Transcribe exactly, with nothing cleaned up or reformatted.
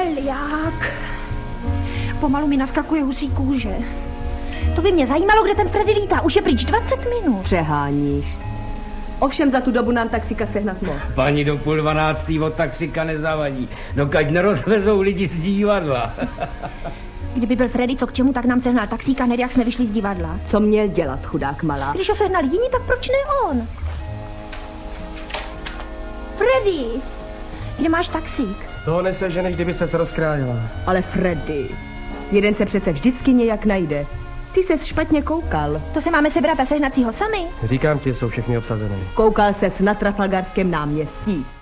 Všelijak. Pomalu mi naskakuje husí kůže. To by mě zajímalo, kde ten Freddy lítá. Už je pryč dvacet minut. Přeháníš. Ovšem za tu dobu nám taxika sehnat mohl. Paní do půl dvanáctý od taxika nezavadí. Dokud nerozvezou lidi z divadla. Kdyby byl Freddy co k čemu, tak nám sehnal taxíka hned, jak jsme vyšli z divadla. Co měl dělat, chudák malá? Když ho sehnali jiní, tak proč ne on? Freddy, kde máš taxík? Toho neseženeš, kdyby ses rozkrájela. Ale Freddy, jeden se přece vždycky nějak najde. Ty ses špatně koukal. To se máme sebrat a sehnat si ho sami? Říkám ti, jsou všechny obsazené. Koukal ses na Trafalgarském náměstí.